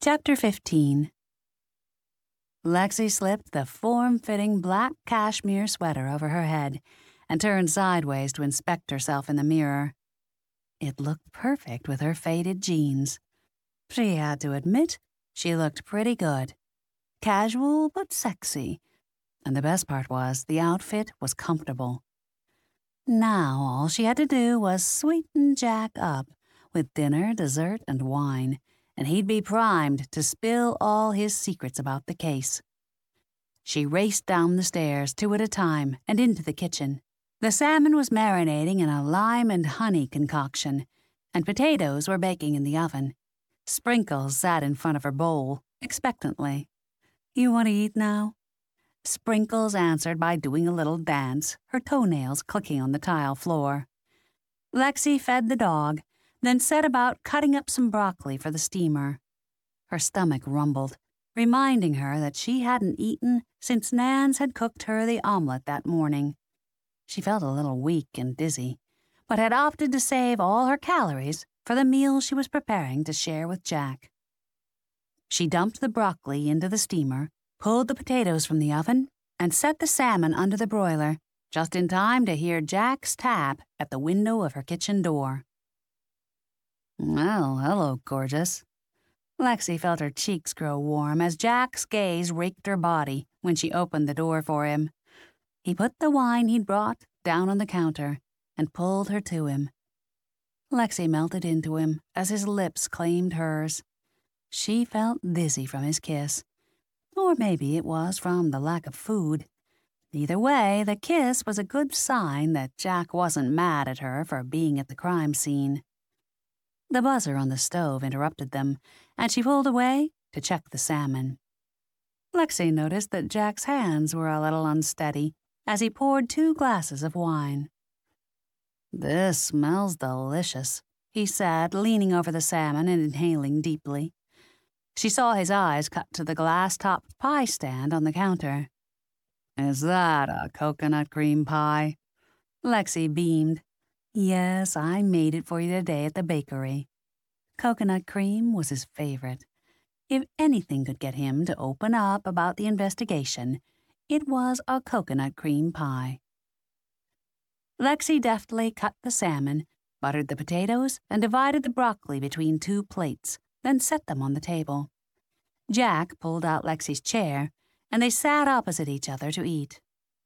Chapter 15. Lexi slipped the form-fitting black cashmere sweater over her head and turned sideways to inspect herself in the mirror. It looked perfect with her faded jeans. She had to admit she looked pretty good. Casual but sexy. And the best part was the outfit was comfortable. Now all she had to do was sweeten Jack up with dinner, dessert, and wine, and he'd be primed to spill all his secrets about the case. She raced down the stairs 2 at a time and into the kitchen. The salmon was marinating in a lime and honey concoction, and potatoes were baking in the oven. Sprinkles sat in front of her bowl, expectantly. "You want to eat now?" Sprinkles answered by doing a little dance, her toenails clicking on the tile floor. Lexi fed the dog, then set about cutting up some broccoli for the steamer. Her stomach rumbled, reminding her that she hadn't eaten since Nans had cooked her the omelet that morning. She felt a little weak and dizzy, but had opted to save all her calories for the meal she was preparing to share with Jack. She dumped the broccoli into the steamer, pulled the potatoes from the oven, and set the salmon under the broiler, just in time to hear Jack's tap at the window of her kitchen door. "Well, hello, gorgeous." Lexi felt her cheeks grow warm as Jack's gaze raked her body when she opened the door for him. He put the wine he'd brought down on the counter and pulled her to him. Lexi melted into him as his lips claimed hers. She felt dizzy from his kiss, or maybe it was from the lack of food. Either way, the kiss was a good sign that Jack wasn't mad at her for being at the crime scene. The buzzer on the stove interrupted them, and she pulled away to check the salmon. Lexi noticed that Jack's hands were a little unsteady as he poured 2 glasses of wine. "This smells delicious," he said, leaning over the salmon and inhaling deeply. She saw his eyes cut to the glass-topped pie stand on the counter. "Is that a coconut cream pie?" Lexi beamed. "Yes, I made it for you today at the bakery." Coconut cream was his favorite. If anything could get him to open up about the investigation, it was a coconut cream pie. Lexi deftly cut the salmon, buttered the potatoes, and divided the broccoli between 2 plates, then set them on the table. Jack pulled out Lexi's chair, and they sat opposite each other to eat.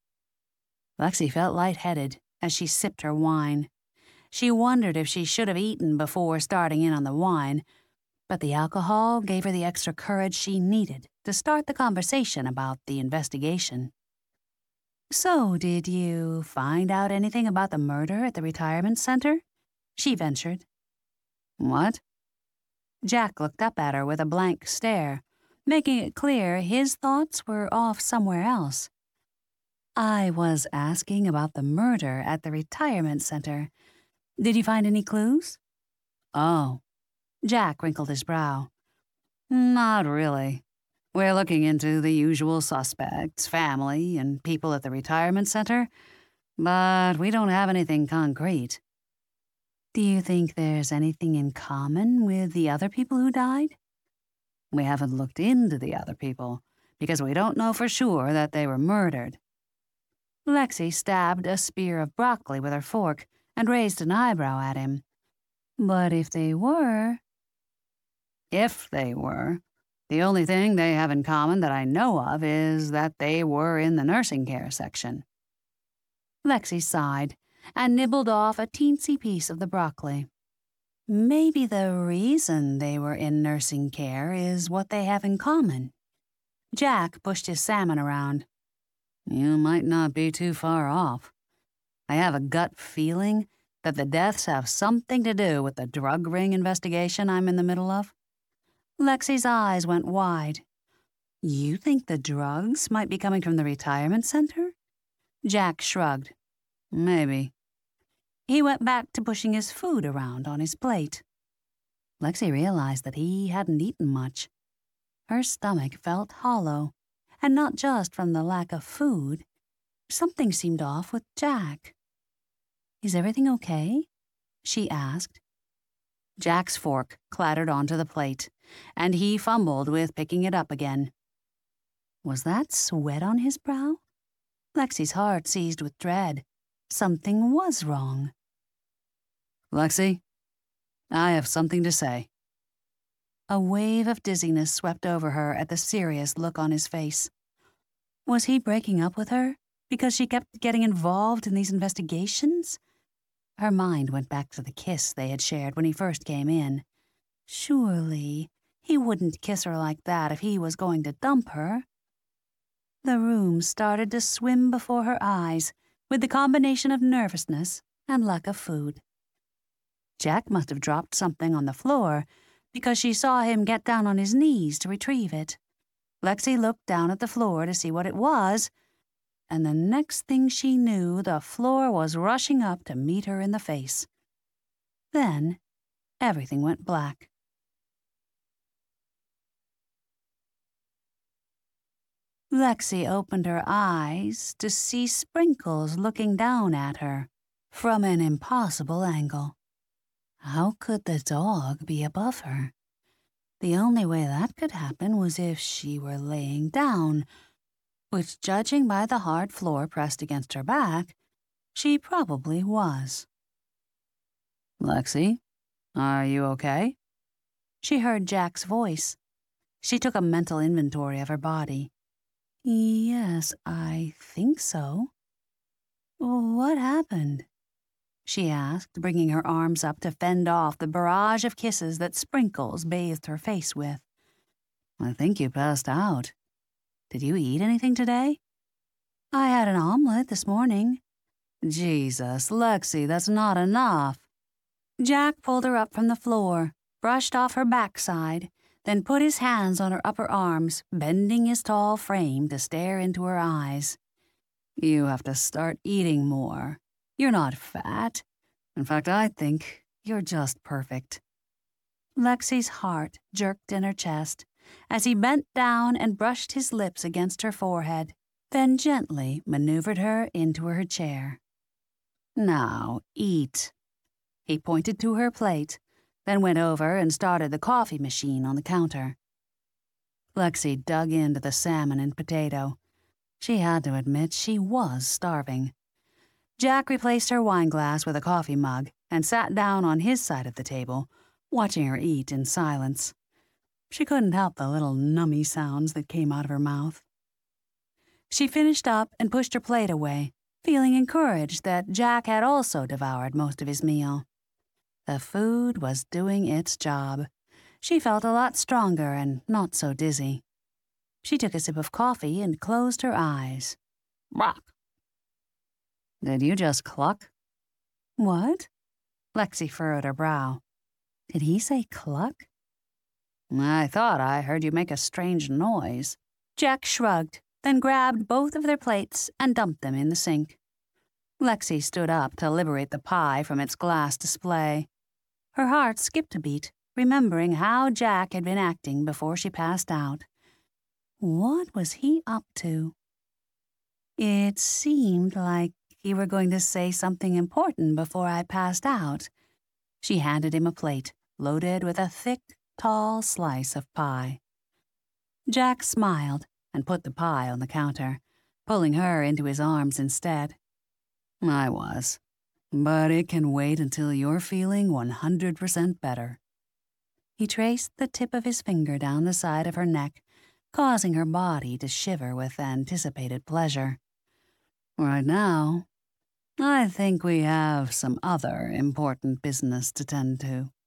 Lexi felt lightheaded as she sipped her wine. She wondered if she should have eaten before starting in on the wine, but the alcohol gave her the extra courage she needed to start the conversation about the investigation. "So, did you find out anything about the murder at the retirement center?" she ventured. "What?" Jack looked up at her with a blank stare, making it clear his thoughts were off somewhere else. "I was asking about the murder at the retirement center. Did you find any clues?" "Oh." Jack wrinkled his brow. "Not really. We're looking into the usual suspects, family, and people at the retirement center, but we don't have anything concrete." "Do you think there's anything in common with the other people who died?" "We haven't looked into the other people because we don't know for sure that they were murdered." Lexi stabbed a spear of broccoli with her fork and raised an eyebrow at him. "But if they were..." "If they were, the only thing they have in common that I know of is that they were in the nursing care section." Lexi sighed and nibbled off a teensy piece of the broccoli. "Maybe the reason they were in nursing care is what they have in common." Jack pushed his salmon around. "You might not be too far off. I have a gut feeling that the deaths have something to do with the drug ring investigation I'm in the middle of." Lexi's eyes went wide. "You think the drugs might be coming from the retirement center?" Jack shrugged. "Maybe." He went back to pushing his food around on his plate. Lexi realized that he hadn't eaten much. Her stomach felt hollow, and not just from the lack of food. Something seemed off with Jack. "Is everything okay?" she asked. Jack's fork clattered onto the plate, and he fumbled with picking it up again. Was that sweat on his brow? Lexi's heart seized with dread. Something was wrong. "Lexi, I have something to say." A wave of dizziness swept over her at the serious look on his face. Was he breaking up with her because she kept getting involved in these investigations? Her mind went back to the kiss they had shared when he first came in. Surely he wouldn't kiss her like that if he was going to dump her. The room started to swim before her eyes with the combination of nervousness and lack of food. Jack must have dropped something on the floor because she saw him get down on his knees to retrieve it. Lexi looked down at the floor to see what it was, and the next thing she knew, the floor was rushing up to meet her in the face. Then everything went black. Lexi opened her eyes to see Sprinkles looking down at her from an impossible angle. How could the dog be above her? The only way that could happen was if she were laying down, which, judging by the hard floor pressed against her back, she probably was. "Lexi, are you okay?" She heard Jack's voice. She took a mental inventory of her body. "Yes, I think so." "What happened?" she asked, bringing her arms up to fend off the barrage of kisses that Sprinkles bathed her face with. "I think you passed out. Did you eat anything today?" "I had an omelet this morning." "Jesus, Lexi, that's not enough." Jack pulled her up from the floor, brushed off her backside, then put his hands on her upper arms, bending his tall frame to stare into her eyes. "You have to start eating more. You're not fat. In fact, I think you're just perfect." Lexi's heart jerked in her chest as he bent down and brushed his lips against her forehead, then gently maneuvered her into her chair. "Now, eat." He pointed to her plate, then went over and started the coffee machine on the counter. Lexi dug into the salmon and potato. She had to admit she was starving. Jack replaced her wineglass with a coffee mug and sat down on his side of the table, watching her eat in silence. She couldn't help the little nummy sounds that came out of her mouth. She finished up and pushed her plate away, feeling encouraged that Jack had also devoured most of his meal. The food was doing its job. She felt a lot stronger and not so dizzy. She took a sip of coffee and closed her eyes. "Rock." "Did you just cluck?" "What?" Lexi furrowed her brow. Did he say cluck? "I thought I heard you make a strange noise." Jack shrugged, then grabbed both of their plates and dumped them in the sink. Lexi stood up to liberate the pie from its glass display. Her heart skipped a beat, remembering how Jack had been acting before she passed out. What was he up to? It seemed like you were going to say something important before I passed out. She handed him a plate, loaded with a thick, tall slice of pie. Jack smiled and put the pie on the counter, pulling her into his arms instead. "I was, but it can wait until you're feeling 100% better." He traced the tip of his finger down the side of her neck, causing her body to shiver with anticipated pleasure. "Right now, I think we have some other important business to tend to."